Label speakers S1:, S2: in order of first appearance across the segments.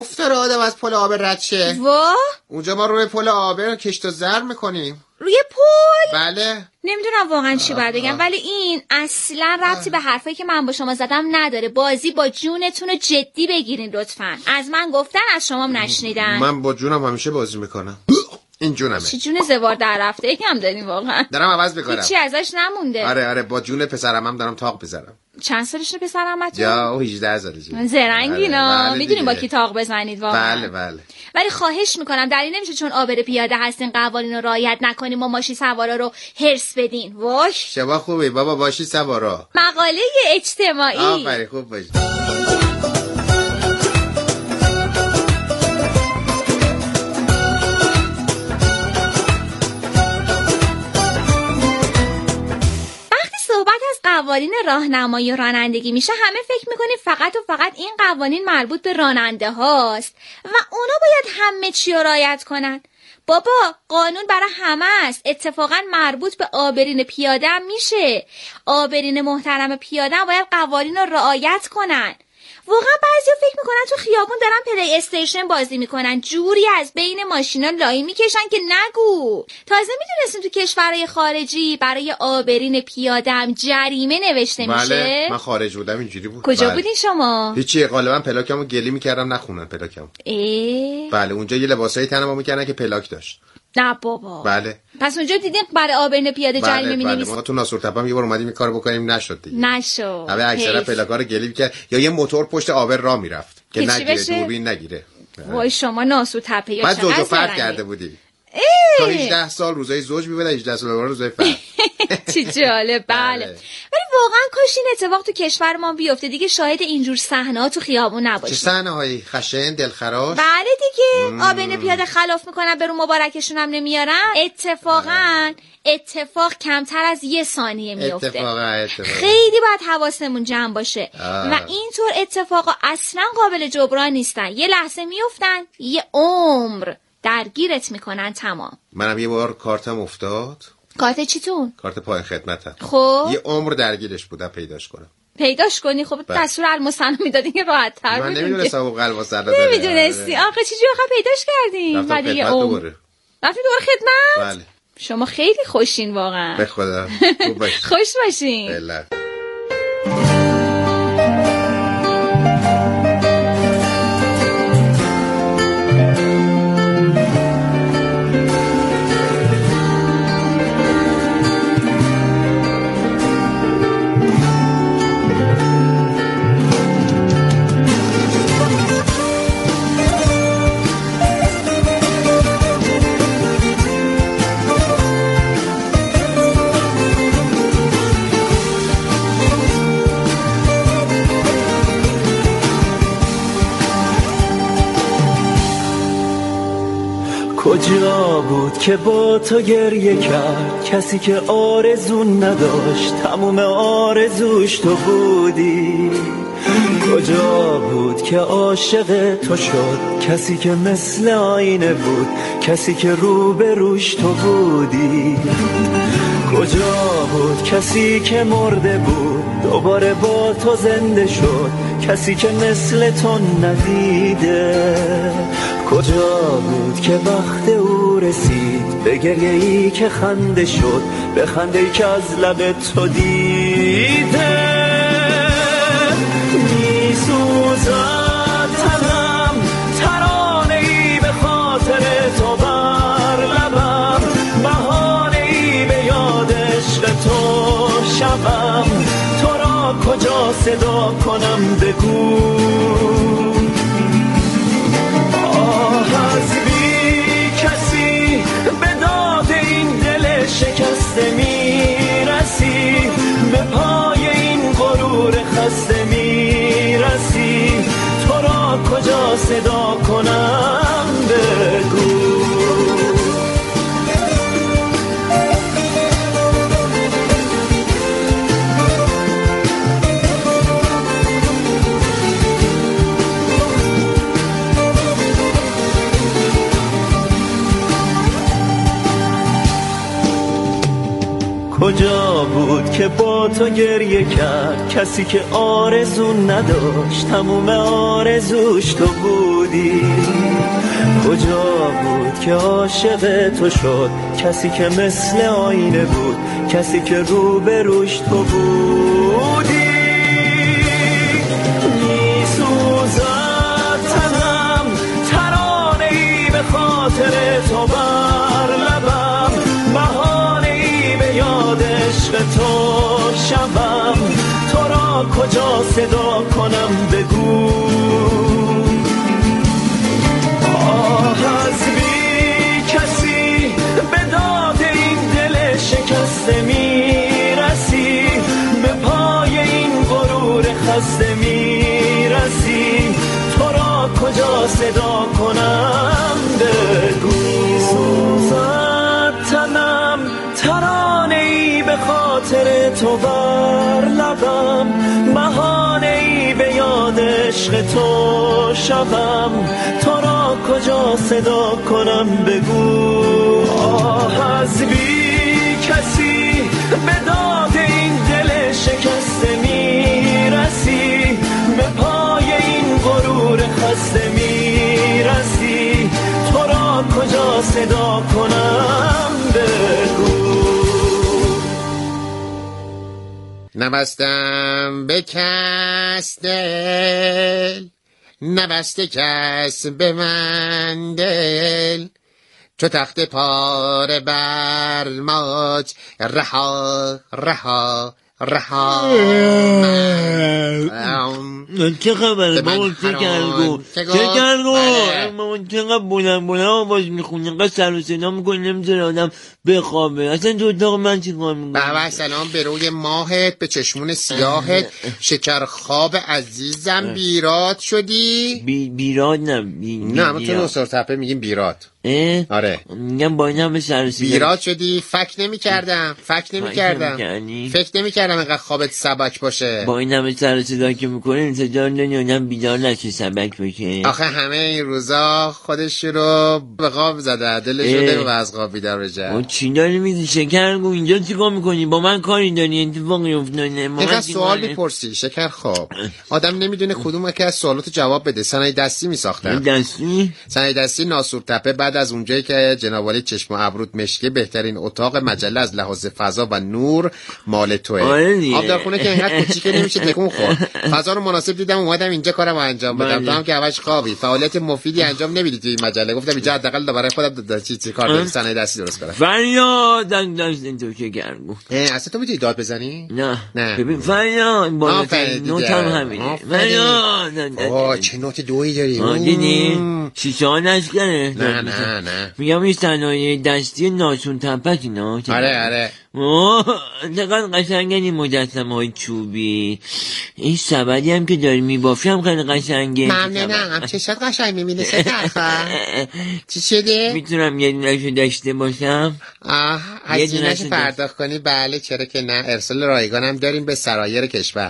S1: افتاره آدم از پل آبر رد شه. اونجا ما روی پل آبر کشت و زر میکنیم.
S2: روی پل؟
S1: بله.
S2: نمیدونم واقعا چی باید بگم، ولی این اصلا ربطی به حرفایی که من با شما زدم نداره. بازی با جونتون رو جدی بگیرین لطفا. از من گفتن، از شما نشنیدن.
S1: من با جونم همیشه بازی میکنم. این جونمه.
S2: چی جون زوار در رفته؟ یکم دارین واقعا.
S1: دارم عوض میکنم.
S2: هیچی ازش نمونده.
S1: آره با جون پسرم هم دارم تاق بزنم.
S2: چند سالشه پسرمتون؟
S1: یا 18 سالشه.
S2: زرنگینا. میدونین با کی تاق بزنید واقعا.
S1: بله.
S2: ولی خواهش میکنم در این نمیشه چون آبر پیاده هستین قوانین رو رعایت نکنیم و ماشین سوارا رو هرس بدین. واش.
S1: شما خوبی بابا باشی سوارا.
S2: مقاله اجتماعی.
S1: آفرین خوب باشی.
S2: قوانین راهنمایی و رانندگی میشه همه فکر میکنیم فقط و فقط این قوانین مربوط به راننده هاست و اونا باید همه چی رو رعایت کنن. بابا قانون برای همه است. اتفاقا مربوط به آبرین پیاده هم میشه. آبرین محترم پیاده هم باید قوانین رو رعایت کنن. واقعا بعضیا فکر میکنن تو خیابون دارن پلی استیشن بازی میکنن، جوری از بین ماشینا لای میکشن که نگو. تازه میدونستین تو کشورهای خارجی برای آبرین پیاده هم جریمه نوشته میشه؟
S1: بله من خارج بودم اینجوری بود.
S2: کجا بودین شما؟
S1: هیچی، غالبا پلاکمو گلی میکردم نخونن پلاکمو. بله اونجا یه لباسای تنمو میکردن که پلاک داشت.
S2: نه بابا.
S1: بله.
S2: پس اونجا دیدین برای آبرین پیاده جریمه می‌نویسن.
S1: ما تو ناصرتپه یه بار اومدیم این کارو بکنیم نشد دیگه.
S2: نشد.
S1: همه اکثرا پلاکا رو گلی می‌کرد یا یه موتور پشت آبر راه میرفت که نگیره، دوربین نگیره.
S2: وای شما ناصرتپه یا
S1: چقدر زوج و فرد کرده بودی. تا 18 سال روزای زوج می‌بود، 18 سال روزای فرد.
S2: چه جالب. بله. ولی واقعا کاش این اتفاق تو کشور ما بیفته دیگه، شاهد اینجور صحنه‌ها تو خیابون نباشیم.
S1: چه صحنه‌هایی خشن دلخراش.
S2: بله دیگه. آبرین پیاده خلاف میکنن برو مبارکشون هم نمیارن. اتفاق کمتر از 1 ثانیه میفته.
S1: اتفاق.
S2: خیلی باید حواسمون جمع باشه. و اینطور اتفاقا اصلا قابل جبران نیستن. یه لحظه میافتن، یه عمر درگیرت میکنن. تمام.
S1: منم یه بار کارتم افتاد.
S2: کارت چیتون؟
S1: کارت پای خدمتم.
S2: خب
S1: یه عمر درگیرش بودم پیداش
S2: کنی. خب دستور المصنع میدادین که راحت تر
S1: من نمیدونستم قلب المصنع داره.
S2: نمیدونستی؟ آخه چجوری پیداش کردین؟
S1: بعد یه عمر
S2: رفتین دوباره خدمت؟
S1: بله.
S2: شما خیلی خوشین واقعا.
S1: به خدا. خوب باشین.
S2: خوش باشین.
S1: بله.
S3: کجا بود که با تو گریه کرد کسی که آرزو نداشت تموم آرزوش تو بودی؟ کجا بود که عاشق تو شد کسی که مثل آینه بود، کسی که روبروش تو بودی؟ کجا بود کسی که مرده بود دوباره با تو زنده شد، کسی که مثل تو ندیده؟ کجا بود که وقت او رسید به گریه‌ای که خنده شد، به خنده‌ای که از لب تو دیده؟ میسوزد تنم ترانه‌ای به خاطر تو بر لبم، بهانه‌ای به یاد عشق تو شبم، تو را کجا صدا کنم بگو؟ شکسته میرسی به پای این غرور خسته میرسی، تو را کجا صدا کنم بگو؟ کجا بود که با تو گریه کرد کسی که آرزو نداشت تموم آرزوش تو بودی؟ کجا بود که عاشق تو شد کسی که مثل آینه بود کسی که روبروش تو بودی؟ میسوزد تنم ترانه‌ای به خاطر تو بر لبم بهانه‌ای به یاد عشق تو شبم تو را کجا صدا کنم بگو؟ از بی کسی به داد این دل شکسته میرسی به پای این غرور خسته میرسی تو را کجا صدا کنم بگو؟ سوزد تنم ترانه‌ای به خاطر تو بر لبم بهانه‌ای به یاد عشق تو شبم تو را کجا صدا کنم بگو؟ از بی کسی به داد این دل شکسته میرسی به پای این غرور خسته میرسی تو را کجا صدا کنم بگو؟
S1: نبستم به کس دل نبسته کس به من دل چو تخت پاره بر ماج رها رها رها
S4: چه خبره بابا؟ چه گرگو بابا؟ چقدر بلند آواز میخونی اینقدر سر و صدا میکنی نمیذاره آدم بخوابه. اصلا تو اتاق من چی کار میکنی؟
S1: بابا سلام به روی ماهت به چشمون سیاهت شکر خواب عزیزم بیراد شدی؟
S4: بیراد نه
S1: اما تو نصر تپه میگیم بیراد. آره
S4: میگم با این همه سر و صدا
S1: بیراد شدی؟ فکر نمی کردم فکر نمی کردم اینقدر خوابت سبک باشه.
S4: با این همه سر و صدا که میکنه انتظار دنیا بیدار نشه سبک باشه.
S1: آخه همه این روزا خودش رو به خواب زده دلش شده و از خواب بیدار بشه.
S4: چی داری میگی شکرگو؟ اینجا چیکار میکنی؟ با من کاری داری؟ اتفاقی افتاده؟
S1: اینقدر سوال میپرسی شکر خواب آدم نمیدونه کدوم که از سوالاتو جواب بده. صنایع دستی میساختم. صنایع دستی ناصور تپه بعد از اونجایی که جناب عالی چشم و ابرود مشکی بهترین اتاق مجله از لحاظ فضا و نور مال توئه. آبدارخونه که اینقدر کوچیکه نمیشه تکون خورد. فضا رو مناسب دیدم اومدم اینجا کارم انجام بدم. تو هم که همش خوابی فعالیت مفیدی انجام نمیدی توی این مجله. گفتم اینجا حداقل برای خودم چی کار دارم صنایع دستی درست کنم.
S4: فریاد داشتن تو چه گرگو؟
S1: اصلا تو میتونی داد بزنی؟
S4: نه ببین فریاد بالا نوتم همینه. فریاد
S1: چه نوت دویی داری؟
S4: دیدی؟ شیشه ها نشکنه.
S1: نه
S4: میگم این صنایع دستی ناصور تپه اینا.
S1: آره
S4: چقدر قشنگه این مجسمه های چوبی. این سبدی هم که داری میبافی هم خیلی قشنگه.
S1: ممنونم چشات قشنگ میبینه چی شده؟
S4: میتونم یه دونهشو داشته باشم؟
S1: هزینه‌اش پرداخت کنی؟ بله چرا که نه. ارسال رایگانم داریم به سرایر کشور.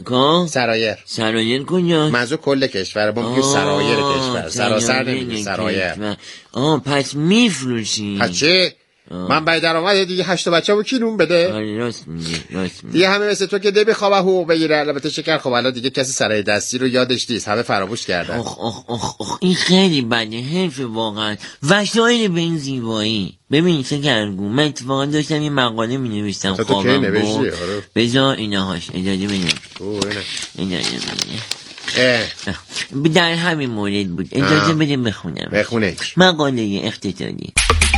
S1: سرایر
S4: کجا؟
S1: منظور کل کشور. ما میگیم سرایر کشور. سراسر نمیگیم سرایر.
S4: پس میفروشی؟
S1: پس چه؟ من باید درآمد دیگه 8 بچه‌مو کیلوم بده.
S4: راست میگی.
S1: دیگه همه مثل تو که ده بخوابه حقوق بگیره. البته شکر خب الان دیگه کسی سرای دستی رو یادش نیست. همه فراموش کردن.
S4: این خیلی بده. حیف واقعا. وسایل به این زیبایی. ببین شکرگو من اتفاقا داشتم یه مقاله می‌نوشتم خوابم بود. بذار اینهاش اجازه بدین. در همین مورد بود. اجازه بده بخونم.
S1: بخونه.
S4: مقاله اقتصادی.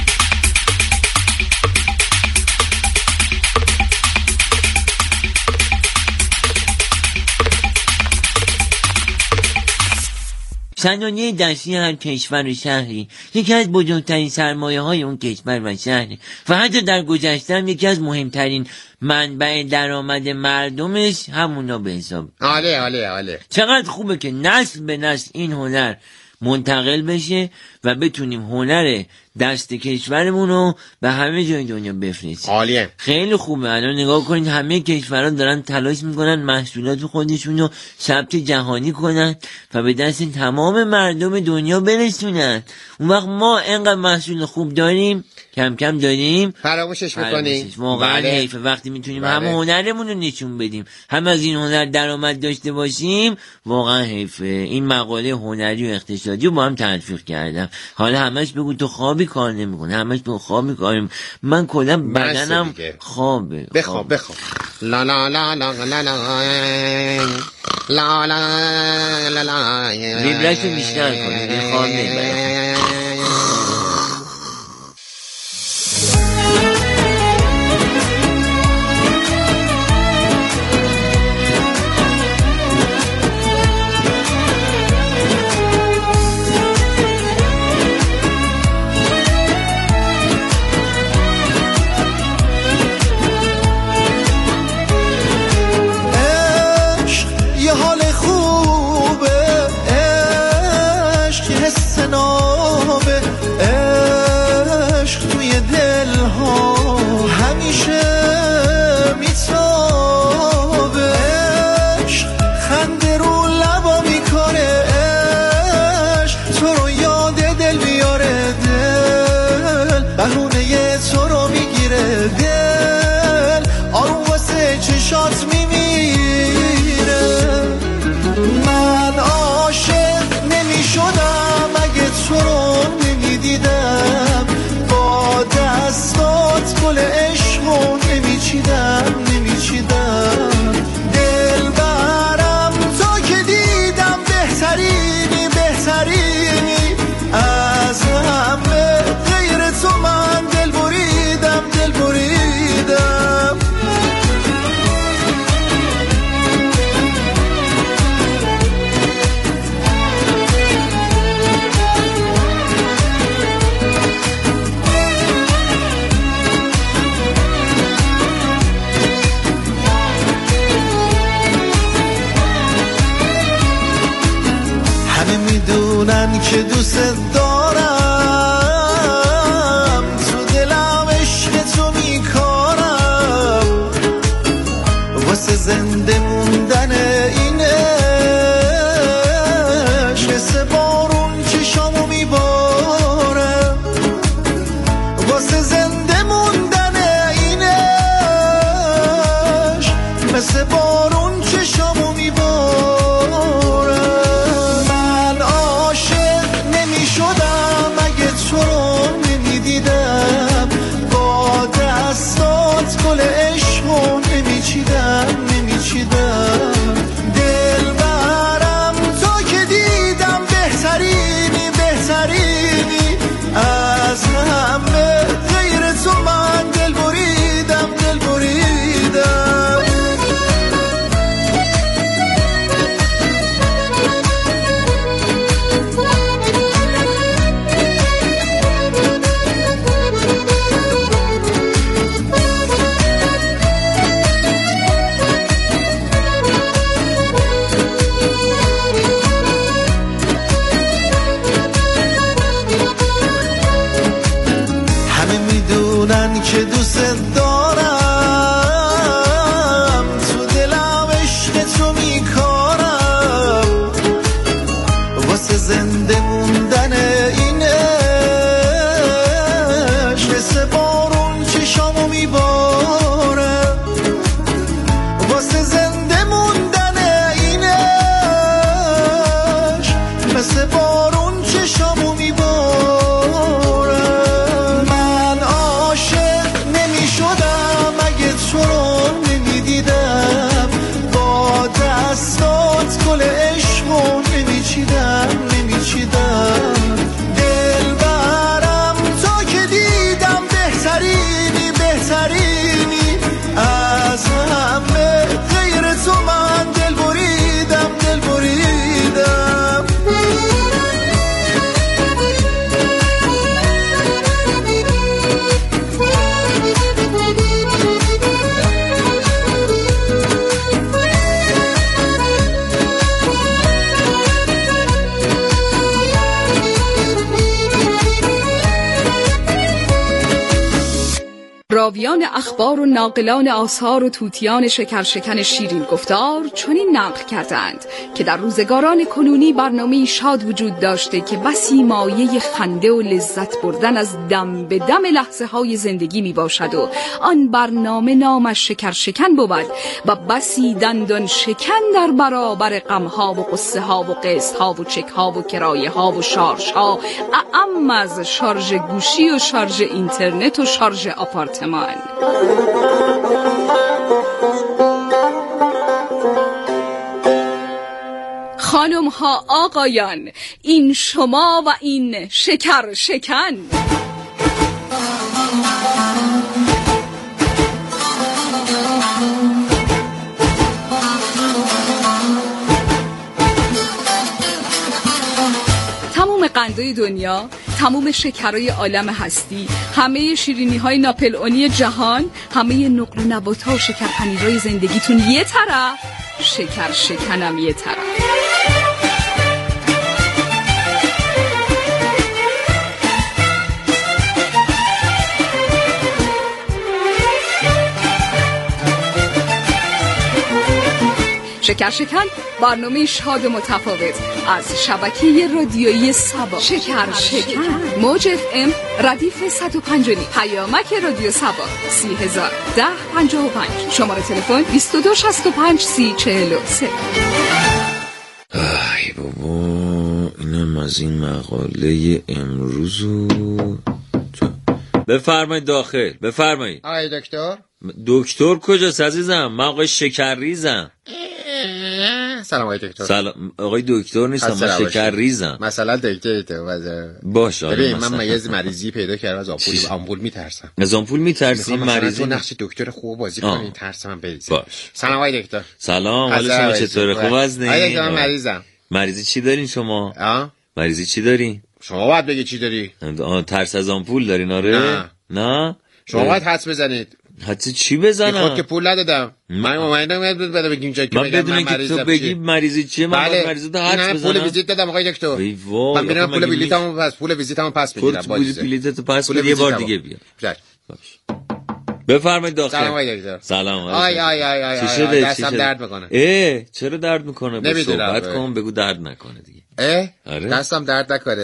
S4: صنایع دستی هر کشور و شهری یکی از بزرگترین سرمایه های اون کشور و شهری و حتی در گذشته هم یکی از مهمترین منبع درآمد مردمش همونا به حساب.
S1: آله
S4: چقدر خوبه که نسل به نسل این هنر منتقل بشه و بتونیم هنر دست کشورمون رو به همه جای دنیا بفرستیم.
S1: عالیه.
S4: خیلی خوبه. الان نگاه کنید همه کشورها دارن تلاش میکنن محصولات خودشون رو ثبت جهانی کنن و به دست تمام مردم دنیا برسونن. اون وقت ما اینقدر محصول خوب داریم کم کم داریم
S1: فراموشش میکنیم.
S4: واقعا حیفه وقتی میتونیم هم هنرمون رو نشون بدیم هم از این هنر درآمد داشته باشیم. واقعا حیفه. این مقاله هنری و اقتصادی رو با هم تلفیق کردم. حالا همش بگو تو خوابی کار نمیکنه، همش بگو خوابی کار من کلا بدنم خوابه.
S1: بخواب لا لا لا لا لا لا لا لا لا
S4: ویبرشو بیشتر کنید خواب نمیبرم.
S3: که دوست دارم تو دلم عشق تو میکارم واسه زنده موندن اینش مثل بارون چشامو میبارم واسه زنده موندن اینش مثل بارون چشامو میبارم گل عشقو نمیچیدم دل برم تو که دیدم بهترینی از همه غیر تو من دل بریدم که دوست دارم تو دلم عشق تو میکارم واسه زنده موندن اینش مثل بارون چشامو میبارم واسه زنده موندن اینش مثل بارون چشامو میبارم گل عشقو نمیچیدم
S5: راویان اخبار و ناقلان آثار و توتیان شکر شیرین گفتار چنین نقل کردند که در روزگاران کنونی برنامه‌ای شاد وجود داشته که بسی مایه خنده و لذت بردن از دم به دم لحظه های زندگی می باشد و آن برنامه نامش شکر بود و بسی دندان شکن در برابر غمها و قصه ها و قسط ها و چک ها و کرایه ها و شارژ ها، اعم از شارژ گوشی و شارژ اینترنت و شارژ آپارتمان. خانم ها آقایان، این شما و این شکر شکن. تمام قندهای دنیا، تمام شکرهای عالم هستی، همه شیرینی‌های ناپلئونی جهان، همه نقل و نبات‌ها و شکرپنیرهای زندگیتون یه طرف، شکر شکنم یه طرف. شکر شکن برنامه شاد و متفاوت از شبکه رادیویی سبا. شکر شکن موج FM ردیف 105 پیامک رادیو سبا 301055 شماره تلفن 2265 3043.
S6: ای بابا اینم از این مقاله امروزو. بفرمایید داخل، بفرمایید.
S1: آقای دکتر؟
S6: دکتر کجاست عزیزم؟ من آقای شکرریزم.
S1: سلام آقای دکتر.
S6: سلام آقای دکتر نیستم، من شکرریزم.
S1: مثلا دکتر
S6: باشه.
S1: ببین من یه مریضی پیدا کردم، از آمپول میترسم.
S6: از آمپول میترسی؟
S1: مریضی نقش دکتر خوب بازی کنی، ترسم بریزم. سلام آقای دکتر.
S6: سلام، حال شما چطوره؟ خوب هستین؟
S1: آقای دکتر من مریضم.
S6: مریضی چی دارین شما؟ مریضی چی دارین؟
S1: شما باید بگی چی داری؟
S6: ترس از آمپول دارین؟ آره. نه
S1: شما باید حدس بزنید.
S6: حدس چی بزنم؟
S1: خود که پول ندادم. من اومدم بگیم جایی که
S6: بدون که تو بگی مریضی چیه من مریضی تو حدس بزنم.
S1: پول ویزیت دادم آقای دکتر. من میرم پول ویزیتمو پس میگیرم.
S6: پول بلیطتو پس بده، یه بار دیگه بیا. بفرمایید داخل.
S1: سلام آقای دکتر.
S6: سلام.
S1: آی
S6: چی شده؟
S1: دستم درد میکنه.
S6: چرا درد میکنه؟ صحبت کن، بگو درد نکنه دیگه.
S1: دستم درد نکنه.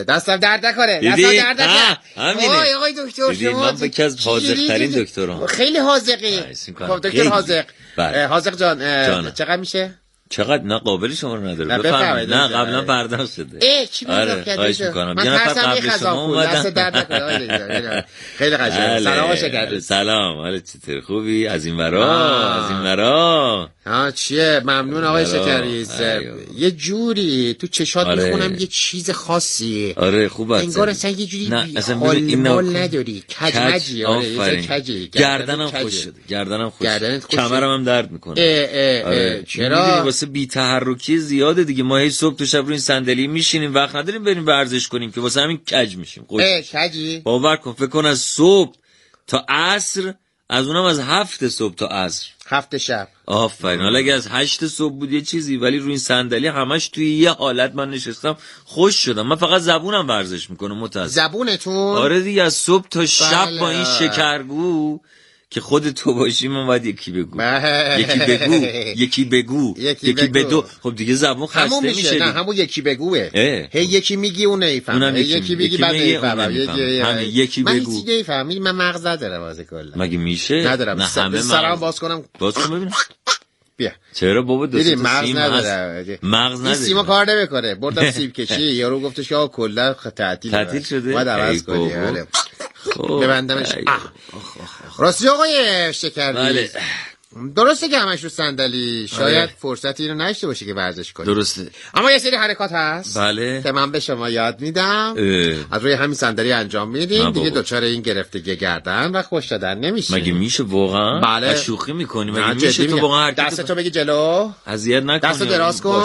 S1: آقای دکتر شما
S6: من به از حاذق‌ترین دکترام.
S1: خیلی حاذقی. خب دکتر حاذق جان چقدر میشه؟
S6: چقدر؟ نه قابل شما رو نداره. بفرمایید. نه قبلا پرداخت شده.
S1: چی پرداخت کردی؟
S6: خواهش می‌کنم.
S1: یه نفر قبل شما اومدن. درد نکنه. خیلی قشنگه. سلام شکر.
S6: سلام، حالت چطوره؟ خوبی؟ از این ورا.
S1: چیه؟ ممنون آقای شکریز. یه جوری تو چشات میخونم یه چیز خاصی.
S6: آره خوبه.
S1: انگار اصلا یه جوری حال نداری. کجمجی. کجی.
S6: گردنم خوش شده. کمرم هم درد میکنه.
S1: چرا؟
S6: واسه بی تحرکی زیاده دیگه. ما هی صبح تا شب روی این صندلی میشینیم، وقت نداریم بریم ورزش کنیم که واسه همین کج میشیم.
S1: کجی؟
S6: باور کن، فکر کن از صبح تا عصر، از اونم از 7 صبح تا عصر،
S1: 7 شب.
S6: آفرین. حالا اگه از 8 صبح بود یه چیزی، ولی روی این صندلی همش توی یه حالت من نشستم خوش شدم. من فقط زبونم ورزش میکنه. متاسفم.
S1: زبونتون؟
S6: آره دیگه، از صبح تا شب با این شکرگو که خود تو باشی من باید یکی بگو. یکی بگو. خب دیگه زبون خسته میشه.
S1: نه همون یکی بگوه. هی یکی میگی اون نمیفهمه، یکی میگی بعد نمیفهمه.
S6: یکی بگو.
S1: من نمیفهمی، من مغز ندارم واسه کلا.
S6: مگه میشه؟
S1: ندارم. سرام باز کنم
S6: ببینم.
S1: بیا.
S6: چرا بابا دوست
S1: مغز نداره.
S6: این
S1: سیما کار نمیکنه. بردم سیب کشی، یارو گفتش که کلا
S6: تعطیل شده.
S1: باید عوض کنی. ببندمش. راستی آقای شکری، درسته که همش رو صندلی، شاید فرصتی رو نشته باشه که ورزش کنی.
S6: درسته،
S1: اما یه سری حرکات هست
S6: بله
S1: که من به شما یاد میدم. از روی همین صندلی انجام میدیم دیگه، دچار این گرفتگی گردن و خوش دادن نمیشه.
S6: مگه میشه واقعا؟
S1: بله.
S6: شوخی میکنی؟ مگه میشه تو واقعا
S1: دستتو بگی جلو،
S6: اذیت نکنی،
S1: دستو دراز کن.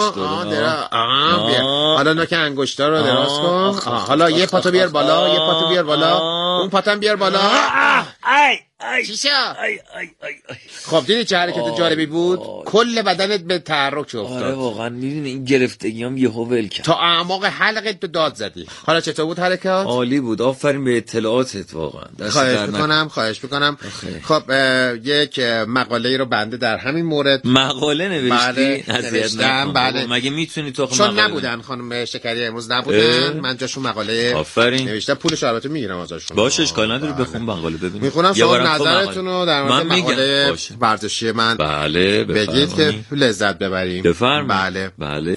S1: حالا نوک انگشتا رو دراز کن. حالا یه پاتو بیار بالا، یه پاتو بیار بالا، اون پاتم بیار بالا.
S6: چی شد؟
S1: خب دیدی چه حرکت جالبی بود؟ کل بدنت به تحرک افتاد.
S6: آره واقعا میدونی این گرفتگیام یهو ول کرد.
S1: تا اعماق حلقت به داد زدی. حالا چطور بود حرکت؟
S6: عالی بود. آفرین به اطلاعاتت واقعا.
S1: خواهش میکنم. خب یک مقاله رو بنده در همین مورد
S6: مقاله نوشتی؟
S1: نوشتم. بله.
S6: مگه میتونی تو
S1: چون نبودن خانم شکری امروز نبودن، من جاشون مقاله نوشتم. پولش البته میگیرم ازشون.
S6: باشه اشکال نداره، بخون مقاله ببین.
S1: میخونم شما نظرتون رو در مورد مقاله ورزشی من
S6: بله
S1: بگید که لذت ببریم.
S6: بفرمایید. بله.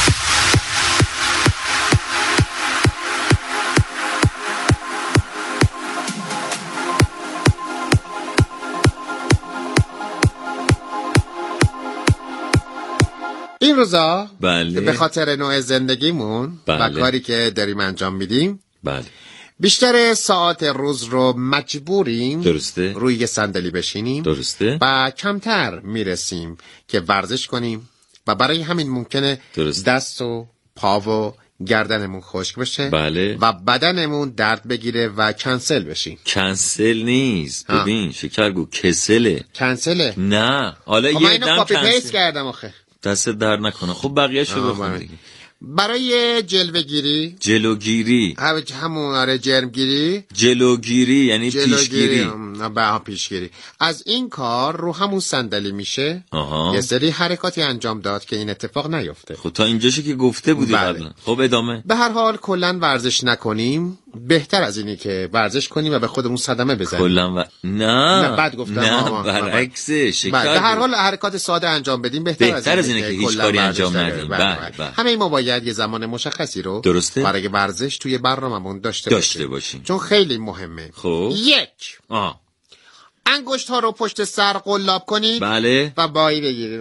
S1: این روزا
S6: بله.
S1: به خاطر نوع زندگیمون و کاری که داریم انجام میدیم
S6: بله.
S1: بیشتر ساعت روز رو مجبوریم
S6: درسته.
S1: روی صندلی بشینیم.
S6: درسته.
S1: و کمتر میرسیم که ورزش کنیم و برای همین ممکنه دست و پا و گردنمون خشک بشه.
S6: بله.
S1: و بدنمون درد بگیره و کنسل بشیم.
S6: کنسل نیست ببین شکرگو، کسله.
S1: کنسله؟
S6: نه حالا
S1: یه
S6: دم
S1: کاپی پیست کردم آخه.
S6: دست در نکنه. خب بقیه شو بخون دیگه.
S1: برای جلوگیری همون آره
S6: جلوگیری یعنی پیشگیری
S1: از این کار رو همون صندلی میشه یه سری حرکاتی انجام داد که این اتفاق نیفته.
S6: خب تا اینجاشو که گفته بودی قبلا. خب ادامه.
S1: به هر حال کلن ورزش نکنیم بهتر از اینی که ورزش کنیم و به خودمون صدمه بزنیم.
S6: کلن
S1: نه بد گفتم.
S6: نه برعکسه شکر.
S1: به هر حال حرکات ساده انجام بدیم بهتر از اینی که هیچ کاری انجام ندیم. همه ما باید یه زمان مشخصی رو برای ورزش توی برنامه‌مون داشته باشیم چون خیلی مهمه.
S6: خب
S1: یک انگشت ها رو پشت سر قلاب کنید.
S6: بله.
S1: و بایی بگیرید.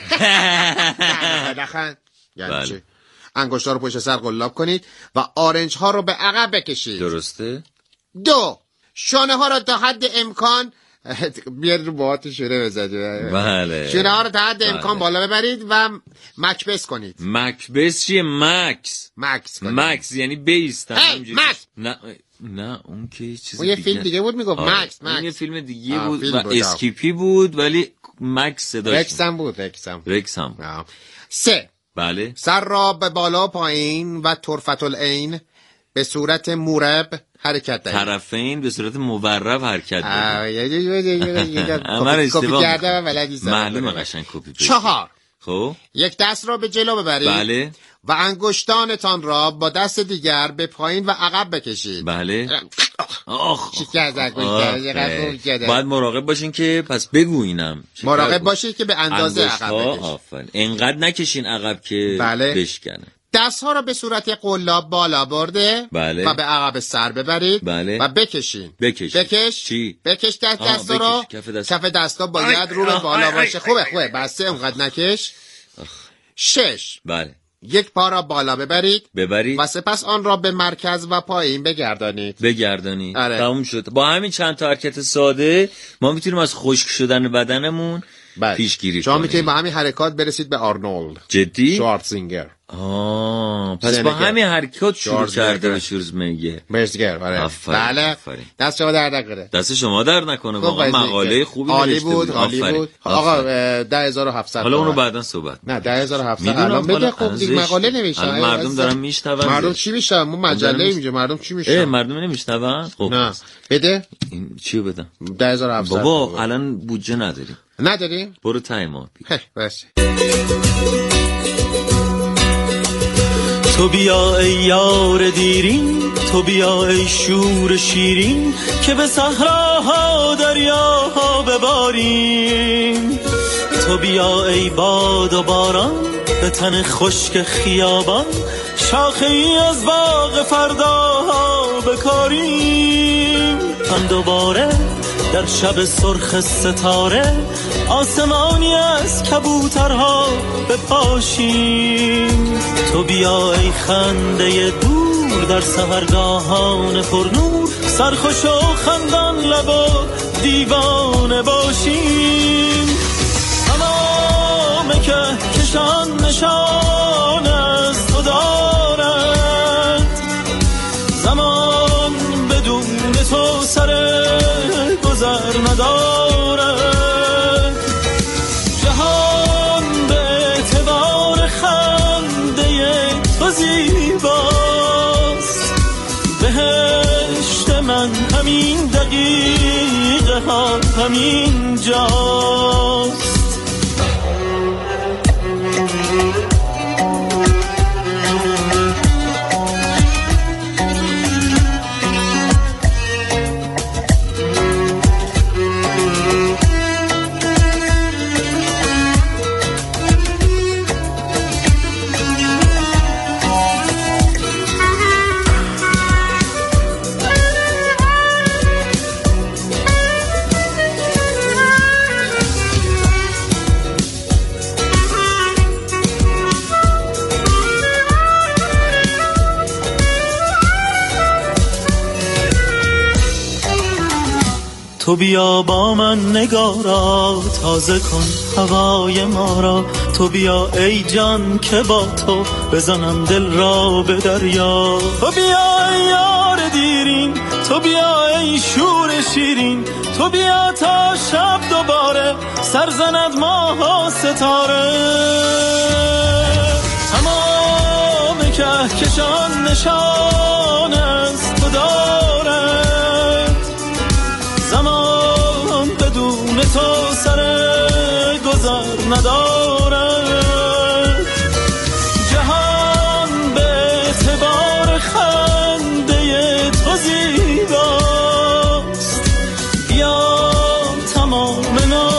S1: بله. انگشت ها رو پشت سر قلاب کنید و آرنج ها رو به عقب بکشید.
S6: درسته.
S1: 2 شانه ها رو تا حد امکان بیار رو باهات شوره بزنید.
S6: بله.
S1: شانه ها رو تا حد امکان بالا ببرید و مکبس کنید.
S6: مکبس چیه؟ مکس
S1: کنید.
S6: یعنی بیست. نه اون که چیز
S1: دیگه. یه فیلم دیگه بود میگفت مکس.
S6: این یه فیلم دیگه بود و اسکیپی بود ولی مکس صداش
S1: رکس هم. 3
S6: بله.
S1: سر را به بالا پایین و طرفت العین به صورت مورب حرکت دهید.
S6: طرفین به صورت مورب حرکت دهید.
S1: کپی کرده و بلدی
S6: معلومه قشنگ کپی.
S1: 4
S6: خب
S1: یک دست را به جلو ببرید.
S6: بله.
S1: و انگشتانتان را با دست دیگر به پایین و عقب بکشید.
S6: بله.
S1: باید
S6: مراقب باشین که پس بگوینم.
S1: مراقب باشید که به اندازه عقب بکشید.
S6: اینقدر نکشین عقب که بشکنه.
S1: دست ها را به صورت قلاب بالا برده.
S6: بله.
S1: و به عقب سر ببرید.
S6: بله.
S1: و بکشین.
S6: بکش چی؟
S1: بکش دست را. کف دست ها باید رو به بالا باشه. خوبه بسته اونقدر نکش. 6
S6: بله.
S1: یک پا را بالا ببرید و سپس آن را به مرکز و پایین بگردانید.
S6: آره. تموم شد. با همین چند تا حرکت ساده ما میتونیم از خشک شدن بدنمون پیشگیری کنیم.
S1: شما میتونید با همین حرکات برسید به آرنولد.
S6: جدی؟
S1: شوارزنگر.
S6: پس با همین حرکات شروع کرده به شورزمگر.
S1: آره. بله. دست شما در نکنه.
S6: دست شما در نکنه. واقعا مقاله خوبی نوشته بود.
S1: عالی بود. آقا 10700.
S6: حالا اونو بعداً صحبت.
S1: نه 10700 الان بده. خب دیگه مقاله نوشتن.
S6: مردم دارن میشنون.
S1: مردم چی میشن؟ ما مجله اینجا مردم چی میشن؟
S6: مردم نمیشنون. خب
S1: نه بده.
S6: این چیو بدم؟
S1: 10700.
S6: بابا الان بودجه نداریم. برو تایما.
S1: بس.
S3: تو بیا ای یار دیرین، تو بیا ای شور شیرین، که به صحراها دریاها بباریم. تو بیا ای باد و باران، به تن خشک خیابان، شاخه ای از باغ فرداها بکاریم. هم دوباره در شب سرخ ستاره، آسمانی از کبوترها بپاشیم. تو بیا ای خنده دور در سحرگاهان پرنور، سرخوش و خندان لب و دیوانه باشیم. تمام که کشان نشان از تو دارد، زمان بدون تو سر گذر ندارد. همین دقیقه ها همین جاست. تو بیا با من نگارا تازه کن هوای ما را، تو بیا ای جان که با تو بزنم دل را به دریا. تو بیا ای یار دیرین، تو بیا ای شور شیرین، تو بیا تا شب دوباره سرزند ماه و ستاره. تمام کهکشان نشان از تو دارد، زمان بدون تو سر گذر ندارد. جهان به اعتبار خنده تو زیباست، بیا تمام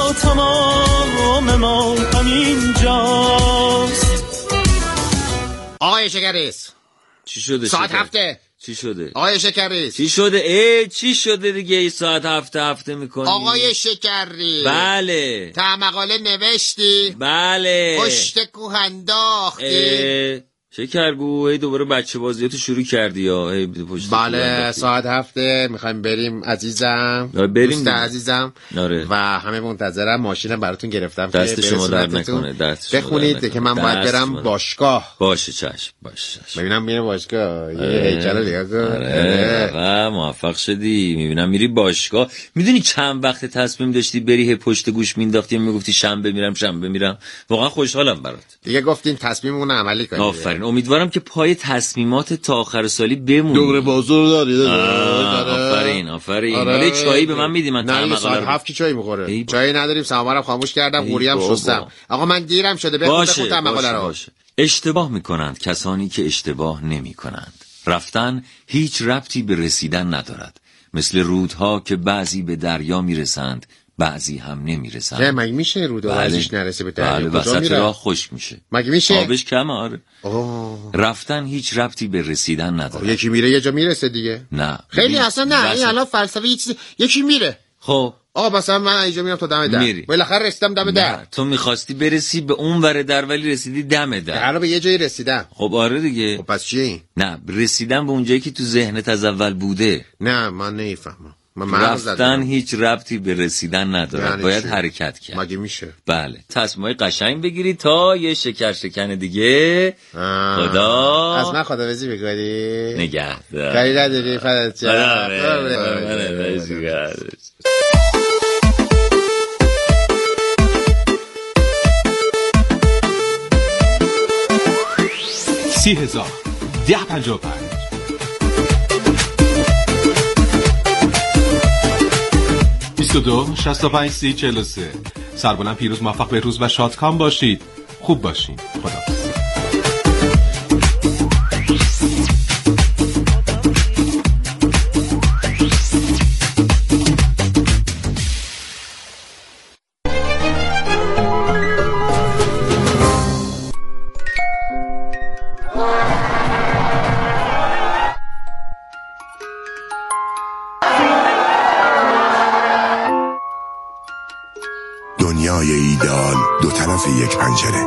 S3: ما همین جاست.
S1: آقای شکریز
S6: چی شده؟
S1: ساعت 7.
S6: چی شده؟
S1: آقای شکریز
S6: چی شده؟ چی شده دیگه؟ ای ساعت 7 میکنی؟
S1: آقای شکریز
S6: بله.
S1: تا مقاله نوشتی؟
S6: بله.
S1: پشت کوه انداختی؟
S6: شکرگو هی دوباره بچه بازیاتو شروع کردی یا هی پشت؟
S1: بله ساعت 7 میخوایم بریم عزیزم،
S6: بریم
S1: دوست عزیزم.
S6: ناره.
S1: و همه منتظرم، ماشینم براتون گرفتم
S6: دست شما در نکنه،
S1: بخونید که من باید برم باشگاه.
S6: باشه چشم، باشه
S1: ببینم میره باشگاه. یه هیکل دیگه
S6: موفق شدی، میبینم میری باشگاه. میدونی چند وقت تصمیم داشتی بری پشت گوش مینداختی میگفتی شنبه میرم. واقعا خوشحالم برات.
S1: دیگه گفتین تصمیممون عملی کنیم.
S6: آفرین. امیدوارم که پای تصمیمات تا آخر سالی بمونی.
S1: دوره بازور داری.
S6: آفرین. ولی چایی به من میدی؟ من
S1: نه ساعت 7 کی چای میخوره؟ چای نداریم، سماورم خاموش کردم، قوری هم شستم. آقا من دیرم شده، بخون مقاله رو.
S6: اشتباه میکنند کسانی که اشتباه نمیکنند. رفتن هیچ ربطی به رسیدن ندارد. مثل رودها که بعضی به دریا میرسند، بعضی هم نمیرسند.
S1: نه مگه میشه رود ازش نرسه به دریا؟
S6: وسط راه خوش میشه.
S1: مگه میشه؟
S6: آبش کمه. آره. رفتن هیچ ربطی به رسیدن نداره.
S1: یکی میره یه جا میرسه دیگه.
S6: نه
S1: خیلی اصلا نه، این الان فلسفه یه چیزی. یکی میره.
S6: خب
S1: مثلا من اینجا میام تا دم در، بالاخره رسیدم دم در.
S6: تو میخواستی برسی به اون ور در ولی رسیدی دم در.
S1: حالا به یه جایی رسیدم.
S6: خب آره دیگه.
S1: خب پس چی؟
S6: نه رسیدن به اون جایی که تو ذهنت از اول بوده.
S1: نه من نمیفهمم.
S6: رفتن هیچ ربطی به رسیدن نداره. باید حرکت کرد.
S1: مگه میشه؟
S6: بله. تصمیمای قشنگ بگیری تا یه شکن دیگه. خدا
S1: از من خداحافظی بگیری.
S6: نگهدار.
S1: کاری نداری فدات شم.
S7: $30,000 1055 22 65 30 43. سربلند پیروز، موفق بهروز و شادکام باشید. خوب باشین. خداحافظ.
S8: دنیای ایدئال دو طرف یک پنجره.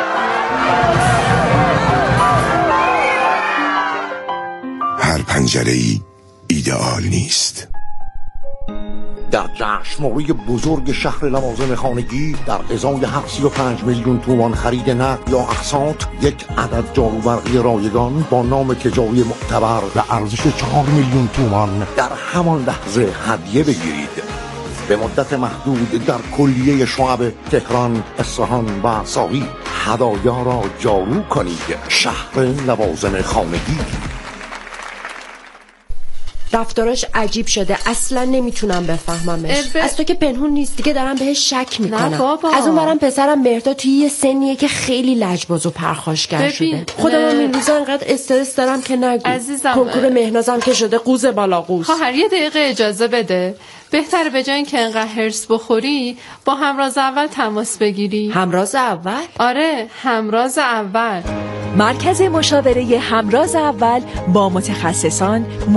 S8: هر پنجره‌ای ایدئال نیست.
S9: در جشنواره بزرگ شهر لوازم خانگی در ازای 35 میلیون تومان خرید نقد یا اقساط، یک عدد جاروبرقی رایگان با نام تجاری معتبر و ارزش 4 میلیون تومان در همان لحظه هدیه بگیرید. به مدت محدود در کلیه شعب تهران، اصفهان و ساقی هدایا را جارو کنید. شهر لوازم خانگی.
S10: رفتاراش عجیب شده، اصلا نمیتونم بفهممش. از تو که پنهون نیست دیگه، دارم بهش شک میکنم.
S11: نه بابا.
S10: از اون برم پسرم مهرداد توی یه سنیه که خیلی لجباز و پرخاشگر شده. خودم هم این روزا انقدر استرس دارم که نگو.
S11: عزیزم
S10: کنکور مهنازم که شده قوز بالا قوز.
S11: خواهر یه دقیقه اجازه بده. بهتره به جای اینکه انقدر هرس بخوری با همراز اول تماس بگیری.
S10: همراز اول؟
S11: آره، همراز اول.
S12: مرکز مشاوره همراز اول با متخصصان